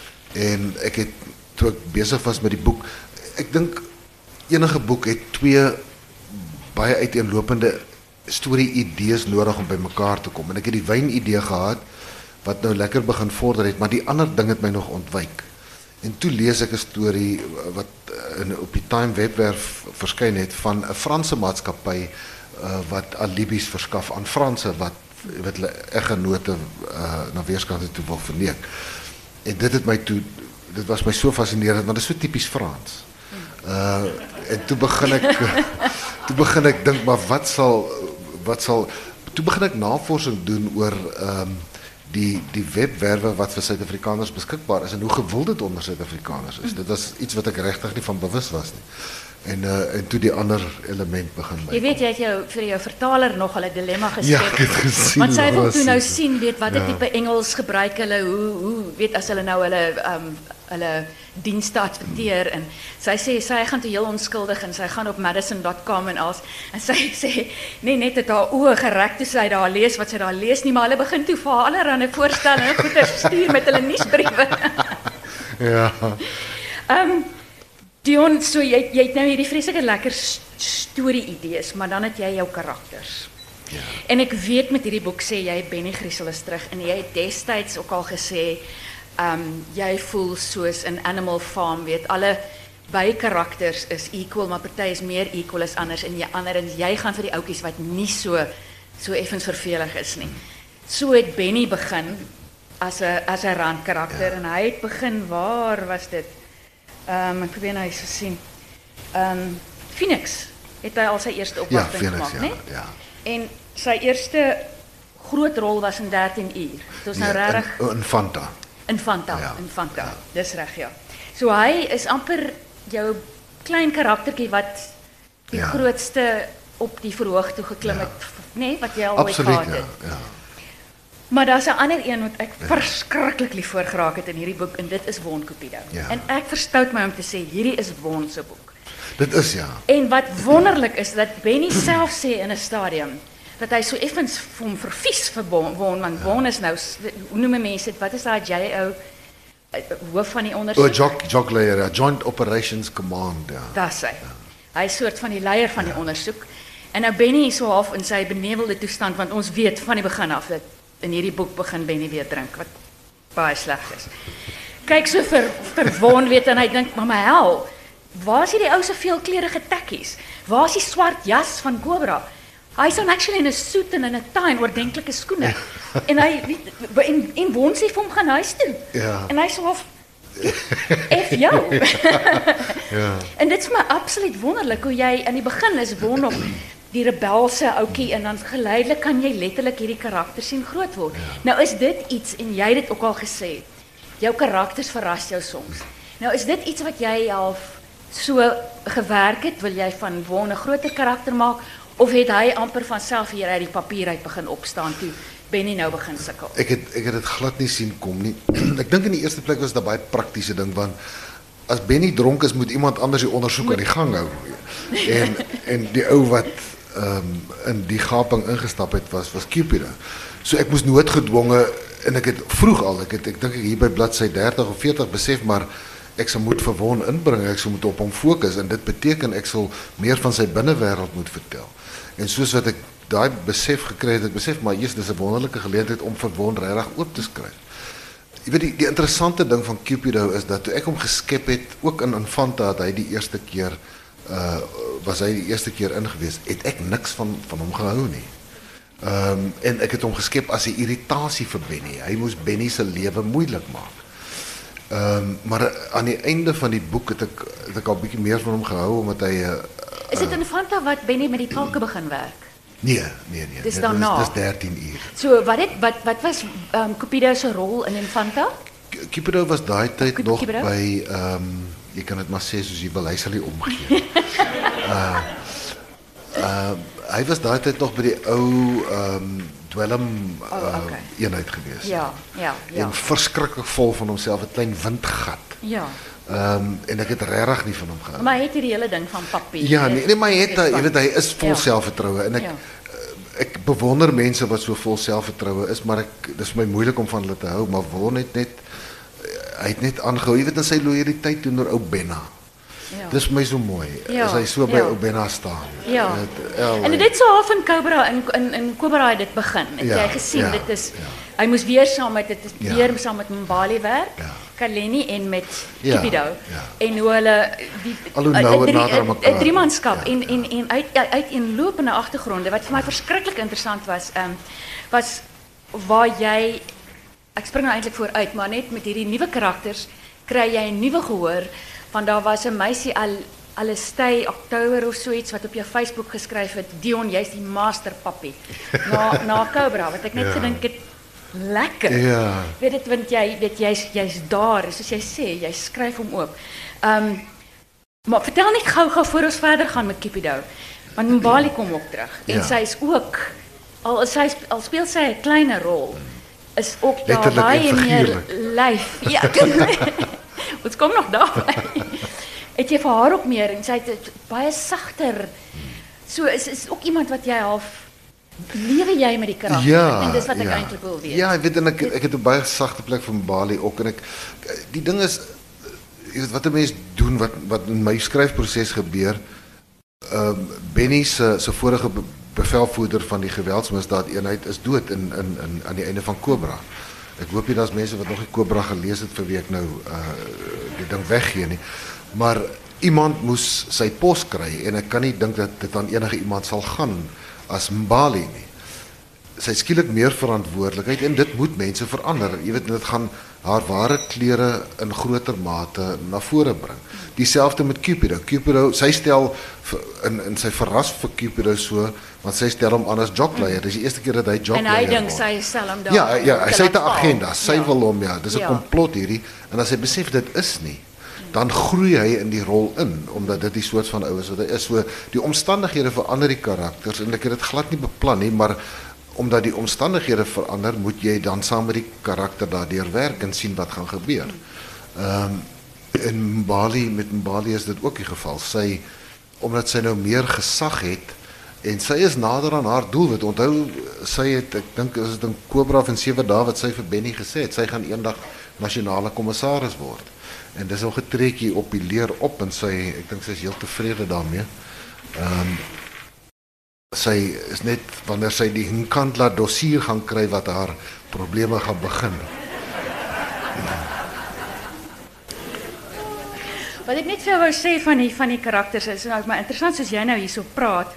En ek het toe ek besig was met die boek, ek dink enige boek het twee baie uiteenlopende storie-idees nodig om by mekaar te kom. En ek het die wyn-idee gehad wat nou lekker begin vorder het, maar die ander ding het my nog ontwyk. En toe lees ek 'n storie wat in op die Time webwerf verskyn het van 'n Franse maatskappy uh, wat alibis verskaf aan Franse wat wat hulle eggenote uh, na weerskante toe wil verneek. En dit het my toe dit was my so fascinerend want dit is so tipies Frans. Uh, en toe begin ek toe begin ek dink maar wat sal wat sal toe begin ek navorsing doen oor ehm um, die die webwerwe wat vir Suid-Afrikaners beskikbaar is en hoe gewild dit onder Suid-Afrikaners is. Dit was iets wat ek regtig nie van bewus was nie. En uh, en toe die ander element begin my. Jy weet jy het jou vir jou vertaler nog 'n dilemma geskep. Ja, ek het gesien. Want sy wil was toe nou iets. sien weet watter Ja. tipe Engels gebruik hulle, hoe hoe weet as hulle nou hulle um hulle dienste adverteer en sy sê sy gaan toe heel onskuldig en sy gaan op madison dot com en als en sy sê nee net het haar oë gereg toe sy daar lees wat sy daar lees nie, maar hulle begin toe vir haar allerlei voorstelle en goeie stuur met hulle nuusbriewe. Ja. Um Dion, so jy jy het nou hierdie vreeslike lekker storie-idees, maar dan het jy jou karakters. Ja. En ek weet met hierdie boek sê jy Benny Griesel is terug en jy het destyds ook al gesê um jy voel soos in Animal Farm, weet alle by karakters is equal, maar party is meer equal as anders en jy ander en jy gaan vir die ouetjies wat nie so so effens vervelig is nie. So het Benny begin as 'n as 'n randkarakter ja. En hy het begin waar was dit? Um ek probeer nou eens sien. Um Phoenix het hy al sy eerste Ja, opwagting Phoenix, gemaak, ja, né? ja. En sy eerste groot rol was in dertien uur. Dit was nou Ja, regtig in, in Fanta. Infanta, Ja, Infanta. ja. Dis reg, ja. So hy is amper jou klein karaktertjie wat die Ja. grootste op die verhoog toe geklim Ja. het, nê, nee, wat jy al ooit Absoluut, gehad ja, het. ja. Maar daar's 'n ander een wat ek verskriklik lief voor geraak het in hierdie boek en dit is Won Cupido. Ja. En ek verstout my om te sê hierdie is Won se boek. Dit is ja. En wat wonderlik is dat Benny self sê in 'n stadium dat hy so effens vir hom vervies vir Won, Won want Won is nou hoe noem mense dit? Wat is daai J O hoof van die O, ondersoek? Jock Jock Layer, ja, Joint Operations Command, ja. Daar's hy. Hy is soort van die leier van die ondersoek. En nou Benny is so half in sy benevelde toestand want ons weet van die begin af dat in hierdie boek begin Benny weer drink wat baie sleg is. Kyk so vir vir Won weet en hy dink maar my hel, waar is hierdie ou se veelkleurige tekkies? Waar is die swart jas van Cobra? Hy's on actually in 'n suit en in 'n tie en oordentlike skoene. En hy weet en en Won sê vir hom gaan huis toe. Ja. En hy sê half F jou. Ja. En dit is my absoluut wonderlik hoe jy aan die begin is Won op die rebelse ouetjie en dan geleidelik kan jy letterlik hierdie karakter sien groot word. Ja. Nou is dit iets en jy het dit ook al gesê. Jou karakters verras jou soms. Nou is dit iets wat jy half so gewerk het, wil jy van Won 'n groter karakter maak of het hy amper van self hier uit die papier uit begin opstaan toe Benny nou begin sukkel? Ek het ek het dit glad nie sien kom nie. Ek dink in die eerste plek was dit 'n baie praktiese ding want as Benny dronk is moet iemand anders die ondersoek aan die gang hou. En en die ou wat ehm um, in die gaping ingestap het was was Cupido. So ek moes noodgedwonge en ek het vroeg al, ek het ek dink ek hier by bladsy dertig of veertig besef maar ek sal moet vir Won inbring, ek sal moet op hom fokus en dit beteken ek sal meer van sy binnewêreld moet vertel. En soos wat ek daai besef gekry het, ek besef maar eers dis 'n wonderlike geleentheid om vir Won regtig oop te skryf. Jy weet die die interessante ding van Cupido is dat toe ek hom geskep het, ook in Infanta het hy die eerste keer uh was hy die eerste keer ingewees, het ek niks van van hom gehou nie. Ehm um, en ek het hom geskep as 'n irritasie vir Benny. Hy moes Benny se lewe moeilik maak. Ehm um, maar aan die einde van die boek het ek het ek al bietjie meer van hom gehou omdat hy uh, Is dit in Infanta wat Benny met die tolke begin werk? Nee, nee, nee. Dis nee, daarna. Dis dertien uur. So wat het wat wat was um, Cupido se rol in Infanta? Cupido was daai tyd Cup- nog Cupido? by ehm um, jy kan dit maar sê soos jy wil, hy sal nie omgee. uh uh hy was daai tyd nog by die ou ehm um, dwelm uh, Oh, okay. eenheid gewees. Ja, ja, ja. En verskriklik vol van homself, 'n klein windgat. Ja. Um, en ek het regtig nie van hom gehou. Maar hy het hierdie hele ding van papier. Ja, nee, nee maar hy het, jy weet, hy is vol Ja. selfvertroue en ek Ja. ek bewonder mense wat so vol selfvertroue is, maar ek dis vir my moeilik om van hulle te hou, maar Won het net hy het net aangehou, jy weet, in sy loyaliteit teenoor ou Benna. Ja. Dis vir my so mooi. Ja, As hy so by ja. ou Benna staan. Ja. Dit, el, En dit so half in Cobra in in in Cobra het dit begin. Het Ja, jy gesien ja, dit is ja. hy moes weer saam met dit is Ja. weer saam met Mbali werk. Ja. Kaleni en met Ja, Kipido. ja. En hoe hulle die Al hoe nauwer drie- nader aan mekaar. 'n driemanskap Ja, en en en uit uit uiteenlopende agtergronde wat vir my verskriklik interessant was, ehm um, was waar jy ek spring nou eintlik vooruit, maar net met hierdie nuwe karakters kry jy 'n nuwe gehoor want daar was 'n meisie al Alestay Oktober of so iets wat op jou Facebook geskryf het, Dion, jy's die master pappie. Na na Cobra wat ek net Ja. gedink het lekker. Ja. Weet dit want jy weet jy's jy's daar, soos jy sê, jy skryf hom oop. Ehm um, maar vertel net gou-gou voor ons verder gaan met Kipido. Want Mbali kom ook terug en Ja. sy is ook al is sy al speel sy 'n kleiner rol is ook daar Letterlik baie en meer figuurlik. lyf. Ja. Ons kom nog daarby. Het jy vir haar ook meer en sy het het baie sagter. So is is ook iemand wat jy half lewe jy met die karakter Ja, en dis wat ek ja. eintlik wil weet. Ja, ek weet en ek ek het 'n baie sagte plek vir Mbali ook en ek die ding is jy weet wat 'n mens doen wat wat in my skryfproses gebeur. Ehm um, Benny se se vorige be bevelvoerder van die geweldsmisdaad eenheid is dood in in in aan die einde van Cobra. Ek hoop nie daar's mense wat nog nie Cobra gelees het vir wie ek nou uh die ding weggee nie. Maar iemand moes sy pos kry en ek kan nie dink dat dit aan enige iemand sal gaan as Mbali nie. Sy het skielik meer verantwoordelikheid en dit moet mense verander. Jy weet dit gaan haar ware klere in groter mate na vore bring. Dieselfde met Cupido. Cupido, sy stel in in sy verras vir Cupido so, want sy stel hom aan as jockleier. Dis die eerste keer dat hy En jockleier hy dink word. sy stel hom daar. Ja, ja, om hy te sê 'n laat val. agenda. Sy Ja. wil hom ja, dis 'n Ja. komplot hierdie en as hy besef dit is nie, dan groei hy in die rol in omdat dit die soort van ou is wat hy is. So die omstandighede verander die karakters en ek het dit glad nie beplan nie, maar omdat die omstandighede verander, moet jy dan saam met die karakter daardeur werk en sien wat gaan gebeur. Ehm um, in Mbali met Mbali is dit ook die geval. Sy omdat sy nou meer gesag het en sy is nader aan haar doelwit. Onthou sy het ek dink is dit in Cobra van sewe dae wat sy vir Benny gesê het, sy gaan eendag nasionale kommissaris word. En dis al getrekkie op die leer op en sy ek dink sy is heel tevrede daarmee. Ehm um, sy is net wanneer sy die Nkandla dossier gaan kry wat haar probleme gaan begin. Wat ek net vir jou wou sê van die van die karakters is nou maar interessant soos jy nou hierso praat.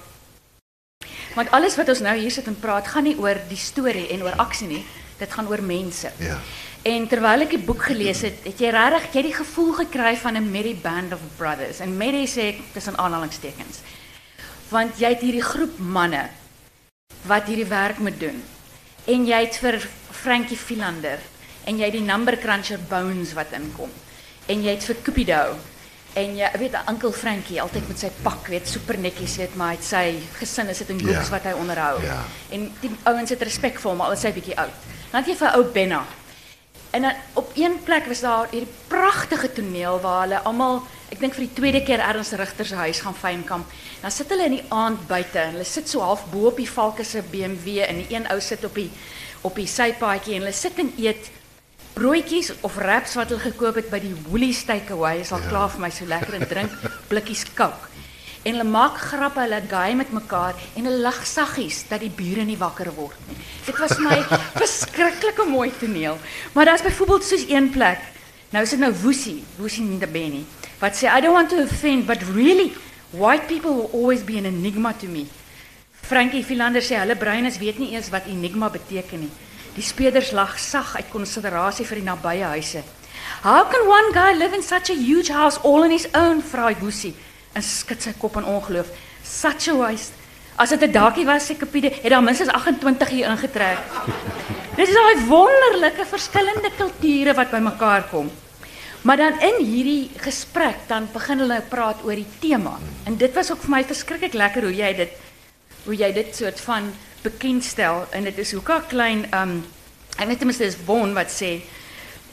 Want alles wat ons nou hier sit en praat gaan nie oor die storie en oor aksie nie. Dit gaan oor mense. Ja. En terwyl ek die boek gelees het, het jy regtig jy die gevoel gekry van 'n merry band of brothers. En merry sê ek tussen aanhalingstekens. Want jy het hierdie groep manne wat hierdie werk moet doen. En jy het vir Frankie Philander en jy het die number cruncher Bones wat inkom. En jy het vir Cupido en jy weet Uncle Frankie altyd met sy pak, weet super netjies, weet maar hy het sy gesin is dit in groeps Ja. wat hy onderhou. Ja. En die ouens het respek vir hom al is hy bietjie oud. Dan het jy vir ou Benna. En dan op een plek was daar hierdie pragtige toneel waar hulle almal, ek dink vir die tweede keer ergens Rigter se huis gaan fynkamp. Dan sit hulle in die aand buite en hulle sit so half bo op die Valke se B M W en die een ou sit op die op die sypaadjie en hulle sit en eet broodjies of wraps wat hulle gekoop het by die Woolies Takeaway. Is al Ja. klaar vir my so lekker en drink blikkies Coke. En hulle maak grappe, hulle gaai met mekaar en hulle lag saggies dat die bure nie wakker word nie. Dit was my verskriklike mooi toneel. Maar daar's byvoorbeeld soos een plek. Nou is dit nou Woesie, Woesie Ndabeni, wat sê I don't want to offend, but really white people will always be an enigma to me. Frankie Philander sê hulle breines weet nie eens wat enigma beteken nie. Die speerders lag sag uit konsiderasie vir die nabye huise. How can one guy live in such a huge house all on his own, vra Woesie en skud sy kop in ongeloof. Such a waste. As dit 'n dakkie was, sê Cupido, het daar minstens agt-en-twintig hier ingetrek. Dit is daai wonderlike verskillende kulture wat bymekaar kom. Maar dan in hierdie gesprek dan begin hulle praat oor die tema. En dit was ook vir my verskriklik lekker hoe jy dit hoe jy dit soort van bekendstel en dit is hoeka klein um ek weet tenminste is Won wat sê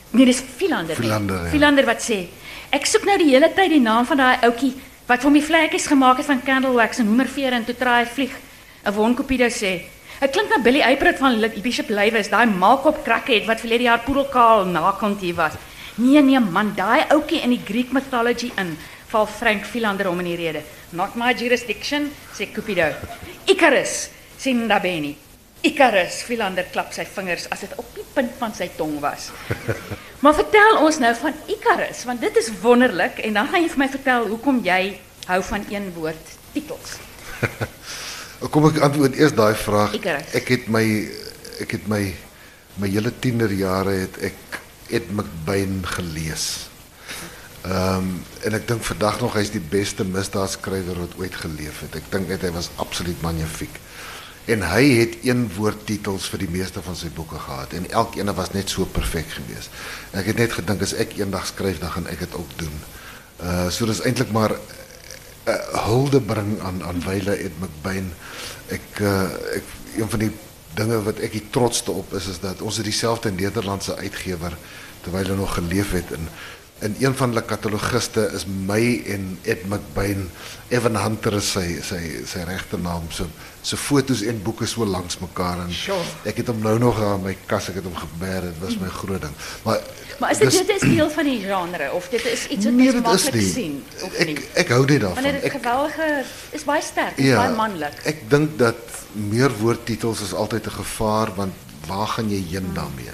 Nee, dis Philander. Philander, ja. Philander wat sê, ek soek nou die hele tyd die naam van daai ouetjie wat vir my vlekkies gemaak het van candle wax en hoenderveer en toe traai hy vlieg. 'n Von Cupido sê, dit klink na Billy Eyprut van Bishop Lywes, daai maalkop crackhead wat verlede jaar poedelkaal nakant hier was. Nee nee man, daai ouetjie in die Greek mythology in, val Frank Philander om in die rede. Not my jurisdiction, sê Cupido. Icarus, sê Ndabeni. Icarus, Philander klap sy vingers as dit op die punt van sy tong was. Maar vertel ons nou van Icarus, want dit is wonderlik en dan gaan jy vir my vertel hoekom jy hou van een woord titels. Kom ek antwoord eers daai vraag. Icarus. Ek het my ek het my my hele tienerjare het ek Ed McBain gelees. Ehm um, en ek dink vandag nog hy's die beste misdaadskrywer wat ooit geleef het. Ek dink net hy was absoluut magnifiek. En hy het een woordtitels vir die meeste van sy boeke gehad en elkeen was net so perfek geweest. En ek het net gedink as ek eendag skryf dan gaan ek dit ook doen. Uh so dis eintlik maar 'n uh, hulde bring aan aan Wyle Ed McBain. Ek uh, ek een van die dinge wat ek die trotste op is is dat ons het dieselfde Nederlandse uitgewer terwyl hy nog geleef het en en een van hulle katalogiste is my en Ed McBain. Evan Hunter is sy sy sy regte naam. So so foto's en boeke so langs mekaar en Sure. ek het hom nou nog aan my kas, ek het hom gebeer, dit was my groot ding. Maar Maar is dit dis- dit is deel van die genre of dit is iets wat Nee, mens dit is maklik nie. sien of nie? Ek ek hou net daarvan. Want dit is Ek geweldige is baie sterk, is baie manlik. Ek dink dat meer woordtitels is altyd 'n gevaar want waar gaan jy heen daarmee?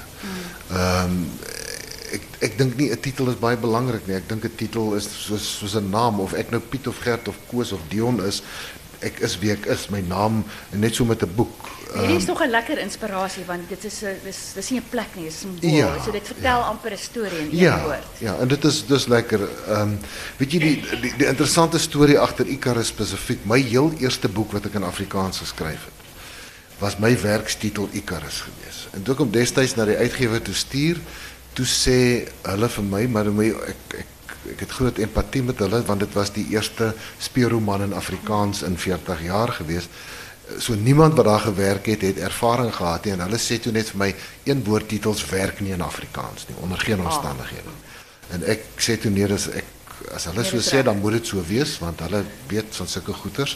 Ehm um, ek ek dink nie 'n titel is baie belangrik nie. Ek dink 'n titel is soos soos 'n naam of ek nou Piet of Gert of Koos of Dion is, ek is wie ek is, my naam en net so met 'n boek. Hierdie is nog 'n lekker inspirasie want dit is 'n dis dis nie 'n plek nie, dis 'n simbool. Ja, so dit vertel ja. amper 'n storie in een Ja, woord. ja, en dit is dus lekker. Ehm um, weet jy die, die die interessante storie agter Icarus spesifiek, my heel eerste boek wat ek in Afrikaans geskryf het, was my werkstitel Icarus geweest. En toe ek hom destyds na die uitgewer toe stuur, toe sê hulle vir my, maar my, ek ek ek het groot empatie met hulle want dit was die eerste speurroman in Afrikaans in veertig jaar geweest. So niemand wat daar gewerk het, het ervaring gehad nie en hulle sê toe net vir my een woordtitels werk nie in Afrikaans nie onder geen omstandighede. En ek sê toe nee, as ek as hulle so sê dan moet dit so wees want hulle weet van sulke goeters.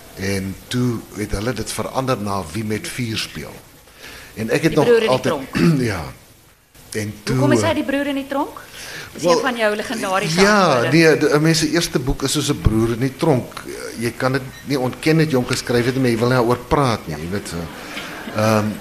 En toe het hulle dit verander na Wie met vuur speel. En ek het Die nog broer in die altyd tronk. ja. En toe Hoekom is hy die broer in die tronk? Dis Wel, een van jou legendariese Ja, antwoorde. nee, die, mense eerste boek is soos 'n broer in die tronk. Jy kan dit nie ontken dat jy hom geskryf het, maar jy wil nie daaroor praat nie, jy weet so. Ehm um,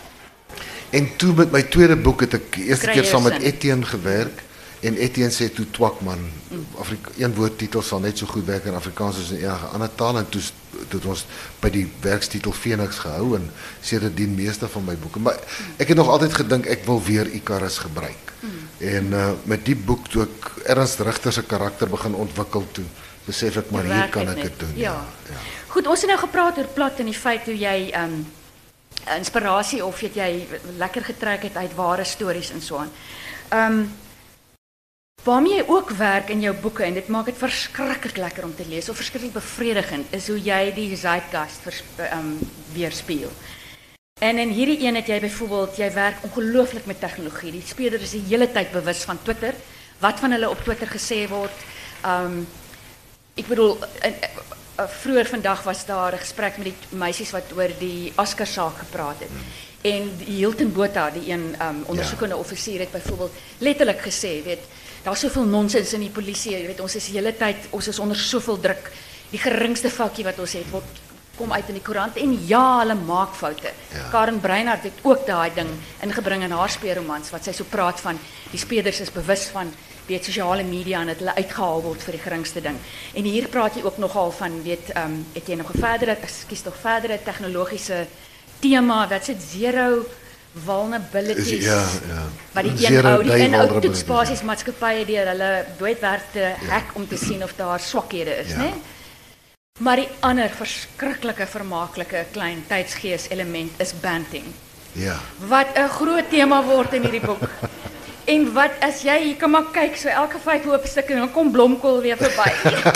en toe met my tweede boek het ek eerste Kry keer jy saam met sin? Etienne gewerk en Etienne sê toe twak man, Afrika een woordtitel sal net so goed werk in Afrikaans as in enige ander taal en toe het ons by die werkstitel Phoenix gehou en sedertdien meeste van my boeke. Maar ek het nog altyd gedink ek wil weer Icarus gebruik. En uh, met die boek toe ek Ernst Richter se karakter begin ontwikkel toe, besef ek maar Jy hier werk kan het ek net. dit doen. Ja. ja. Goed, ons het nou gepraat oor plat en die feit hoe jy um inspirasie of het jy lekker getrek het uit ware stories en so aan. Um waarmee jy ook werk in jou boeke en dit maak dit verskriklik lekker om te lees of verskriklik bevredigend is hoe jy die zeitgeist vers, um weerspieël. En in hierdie een het jy byvoorbeeld jy werk ongelooflik met tegnologie. Die speler is die hele tyd bewus van Twitter, wat van hulle op Twitter gesê word. Um ek bedoel in, uh, vroeër vandag was daar 'n gesprek met die meisies wat oor die Oscar saak gepraat het. En die Hilton Botha, die een um, ondersoekende ja. offisier het byvoorbeeld letterlik gesê, weet, daar's soveel nonsens in die polisie, jy weet, ons is die hele tyd, ons is onder soveel druk. Die geringste foutjie wat ons het word kom uit in die koerant en ja, hulle maak foute. Ja. Karen Breinhardt het ook daai ding ingebring in haar speelromans wat sy so praat van die spelers is bewus van weet sosiale media en dat hulle uitgehaal word vir die geringste ding. En hier praat jy ook nogal van weet ehm um, het jy nog 'n verdere ekskuus tog verdere tegnologiese tema wat sê zero vulnerabilities. Ja, ja. Wat die Zero een ou die day een ou vulnerabilities, toetsbasies maatskappye deur hulle doodwerk te hack om te sien of daar swakhede is, Ja. né? Maar die ander verskriklike vermaaklike klein tydsgees element is banting. Ja. Wat 'n groot tema word in hierdie boek. En wat as jy hier kan maar kyk, so elke vyf hoofstukke en dan kom Blomkool weer verby.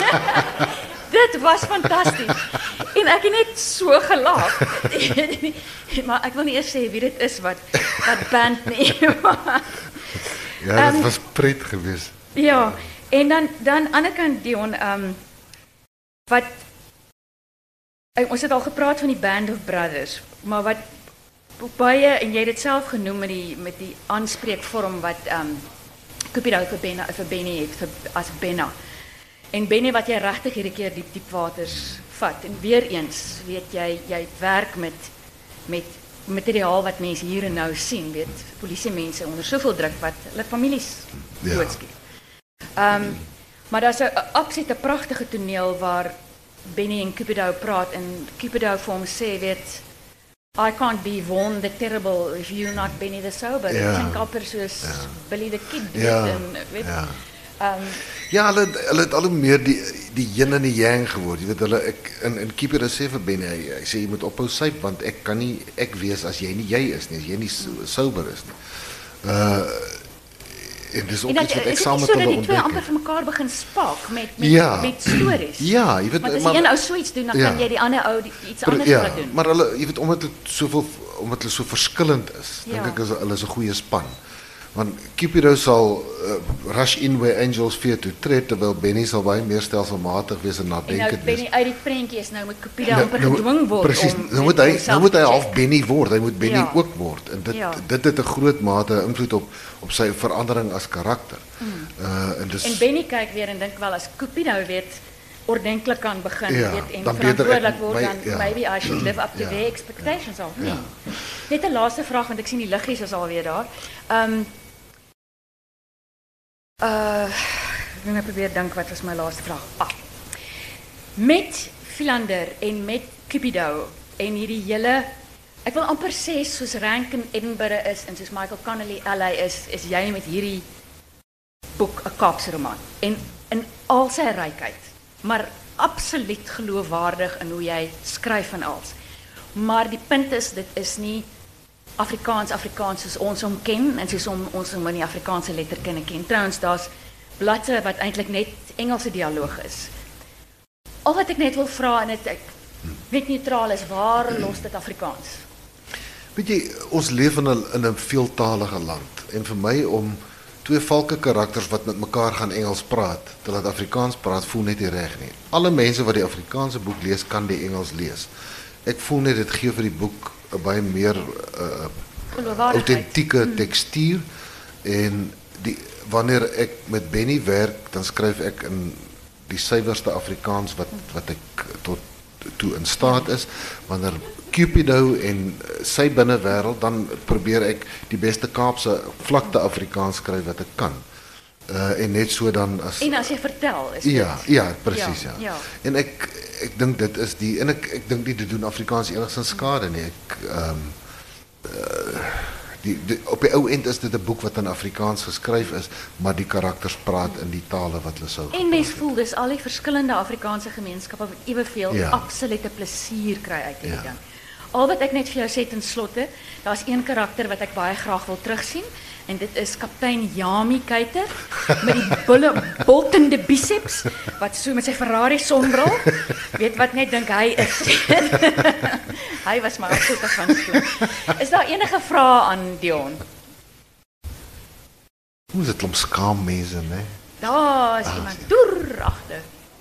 Dit was fantasties. En ek het net so gelag. Maar ek wil nie eers sê wie dit is wat wat band nie. Ja, dit Um, was pret geweest. Ja, en dan dan aan die ander kant Dion, ehm um, wat uh, ons het al gepraat van die Band of Brothers, maar wat baie en jy het dit self genoem met die met die aanspreekvorm wat ehm um, Cupido vir Benna vir Benny het vir, as Benna. En Benny wat jy regtig hierdie keer diep diep waters vat. En weer eens, weet jy, jy werk met met materiaal wat mense hier en nou sien, weet, polisiemense onder soveel druk wat hulle families Ja. doodskiet. Ehm um, maar daar's 'n absolute pragtige toneel waar Benny en Cupido praat en Cupido vir hom sê, weet, I can't be Vaughan the Terrible if you're not Benny the Sober. Ja. Ek dink amper soos Ja. Billy the Kid, weet, Ja. en weet. Ja. Ehm Ja, hulle hulle het al hoe meer die die yin en die yang geword. Jy weet hulle ek in in Cupido sê vir Benny, hy, hy sê jy moet ophou syp want ek kan nie ek wees as jy nie jy is nie, as jy nie so- sober is nie. Uh en dis ook En dat, iets wat is ek het saam niet met zo dat hulle die twee ontdek amper het. van elkaar begin spak met, met, Ja. met stories? Ja, jy weet Want as maar- die een ou zoiets doen, dan Ja. kan jy die ander ou die- iets Pre- anders ja, laat doen. maar hulle jy weet omdat dit soveel omdat hulle so verskillend is, Ja. dink ek is hulle is 'n goeie span. Want Cupido sal uh, rush in where angels fear to tread terwyl Benny sal baie meer stelselmatig wees en En nou nadenkend ben wees. je uit die prentjie is nou met Cupido amper gedwing word Precies, om nou moet hy homself nou moet hy te half check. Benny word. Hy moet Benny Ja. ook word en dit Ja. dit het 'n groot mate invloed op op sy verandering as karakter. Uh en dis En Benny kyk weer en dink wel as Cupido weet ordentlik kan begin Ja, weet en dan beter ek verantwoordelik word my- dan ja. maybe I should live up to Ja. their expectations of me. Ja. Net 'n laaste vraag want ek sien die liggies is alweer daar. Ehm um, uh ek moet net probeer dink wat was my laaste vraag. Ah. Met Philander en met Cupido en hierdie hele ek wil amper sê soos Rankin Edinburgh is en soos Michael Connelly L A is, is jy met hierdie boek 'n Kaapse roman en in al sy rykheid, maar absoluut geloofwaardig in hoe jy skryf en als. Maar die punt is dit is nie Afrikaans Afrikaans soos ons hom ken en soos om, ons hom in die Afrikaanse letterkunde ken. Trouwens daar's bladsye wat eintlik net Engelse dialoog is. Al wat ek net wil vra en dit ek weet neutraal is, waar los dit Afrikaans? weet jy ons leef in 'n in 'n veeltalige land en vir my om twee valke karakters wat met mekaar gaan Engels praat terwyl Afrikaans praat voel net nie reg nie. Alle mense wat die Afrikaanse boek lees kan die Engels lees. Ek voel net dit gee vir die boek 'n baie meer uh, Geloofwaardigheid. autentieke tekstuur en die wanneer ek met Benny werk dan skryf ek in die suiwerste Afrikaans wat wat ek tot toe in staat is. Wanneer Cupido en sy binnewêreld dan probeer ek die beste Kaapse vlakte Afrikaans skryf wat ek kan. Uh en net so dan as En as jy vertel is ja, dit. ja, presies ja, Ja, ja. En ek ek dink dit is die en ek ek dink nie dit doen Afrikaans enigstens skade nie. Ek ehm um, uh, die, die op die ou end is dit 'n boek wat in Afrikaans geskryf is, maar die karakters praat in die tale wat hulle sou. En mens voel dis al die verskillende Afrikaanse gemeenskappe wat eweveel Ja. absolute plesier kry uit hierdie Ja. ding. Al wat ek net vir jou sê ten slotte, daar's een karakter wat ek baie graag wil terugsien en dit is kaptein Yami Keiter met die bulle boltende biceps wat so met sy Ferrari sonbril, weet wat net dink hy is. Hy was my absolute gunsteling. Is daar enige vrae aan Dion? Hoe is dit om skaam mense, né? Daar is iemand toer agter.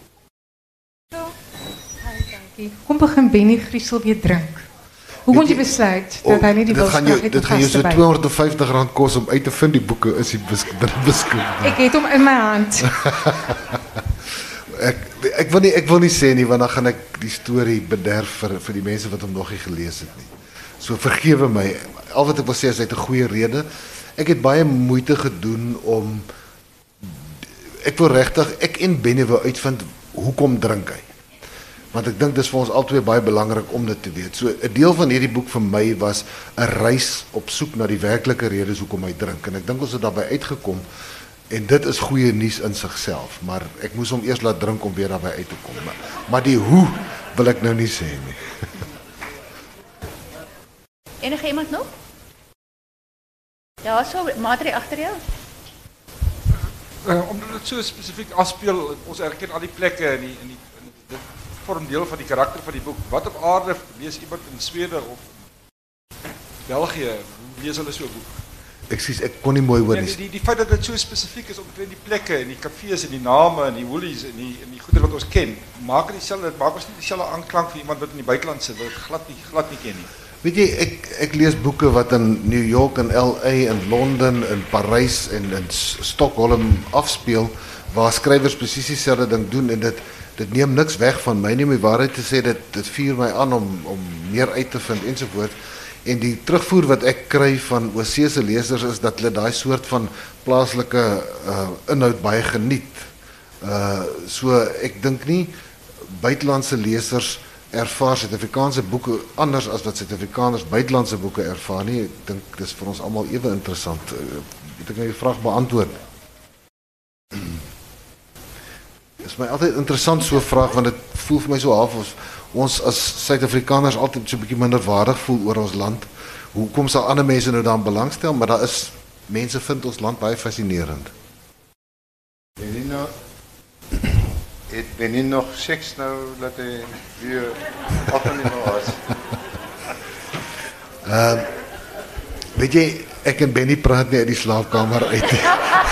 Kom begin Benny Griesel weer drink. Hoe kon jy besluit dat hy nie die dit gaan jou wilskrag het dit gaan jou so by? tweehonderd en vyftig rand kos om uit te vind die boeke is die beskikbaar. Ek het hom in my hand. Ek ek wil nie ek wil nie sê nie want dan gaan ek die storie bederf vir vir die mense wat hom nog nie gelees het nie. So vergewe my. Al wat ek wil sê is hy het 'n goeie rede. Ek het baie moeite gedoen om ek wil regtig ek en Benny wou uitvind hoekom drink hy. Want ek dink dis vir ons albei baie belangrik om dit te weet. So 'n deel van hierdie boek vir my was 'n reis op soek na die werklike redes hoekom hy drink en ek dink ons het daarbey uitgekom en dit is goeie nuus in sigself, maar ek moes hom eers laat drink om weer daarbey uit te kom. Maar, maar die hoe wil ek nou nie sê nie. Enige iemand nog? Ja, so Madre agter jou. Uh, omdat het zo specifiek afspeelt, ons erken al die plekken en, die, en, die, en dit vormt deel van die karakter van die boek. Wat op aarde lees iemand in Zweden of België, hoe lees hulle so 'n boek? Ekskuus, ek kon nie mooi hoor Ja, nie. die, die, die feit dat dit so spesifiek is omtrent die plekke en die kafees en die name en die woolies en die en die goeder wat ons ken, maak dit dieselfde, dit maak ons nie dieselfde aanklank vir iemand wat in die buiteland sit wat dit glad nie glad nie ken nie. Weet jy, ek ek lees boeke wat in New York en L A en Londen en Parys en in Stockholm afspeel waar skrywers presies dieselfde ding doen en dit dit neem niks weg van my nie, om die waarheid te sê, dit dit vuur my aan om om meer uit te vind ensovoort. En die terugvoer wat ek kry van oorsese lesers is dat hulle daai soort van plaaslike uh, inhoud baie geniet. Uh so ek dink nie buitelandse lesers ervaar Suid-Afrikaanse boeke anders as wat Suid-Afrikaners buitelandse boeke ervaar nie. Ek dink dis vir ons almal ewe interessant. Uh, het ek nou die vraag beantwoord? Dit is my altyd interessant so 'n vraag want dit voel vir my so half of ons as Suid-Afrikaners altyd so 'n bietjie minderwaardig voel oor ons land. Hoekom sal ander mense nou daaraan belangstel? Maar daar is mense vind ons land baie fascinerend. Benino, het Benin nog seks nou dat hy weer afgeneem was? Uh, weet jy, ek en Benny praat nie uit die slaapkamer uit nie.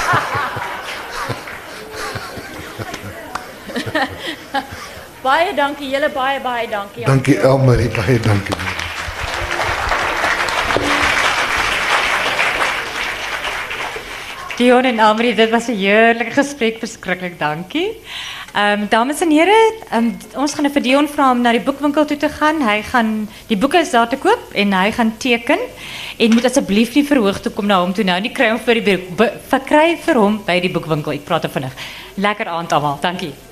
Baie dankie, julle baie baie dankie. Dankie Elmarie, baie dankie. Dion en Elmarie, dit was 'n heerlike gesprek, verskriklik dankie. Ehm um, dames en here, um, ons gaan nou vir Dion vra om na die boekwinkel toe te gaan. Hy gaan die boeke is daar te koop en hy gaan teken en moet asseblief nie verhoog toe kom na hom toe nou nie kry hom vir die boek, verkry vir hom by die boekwinkel. Ek praat er vinnig. Lekker aand almal. Dankie.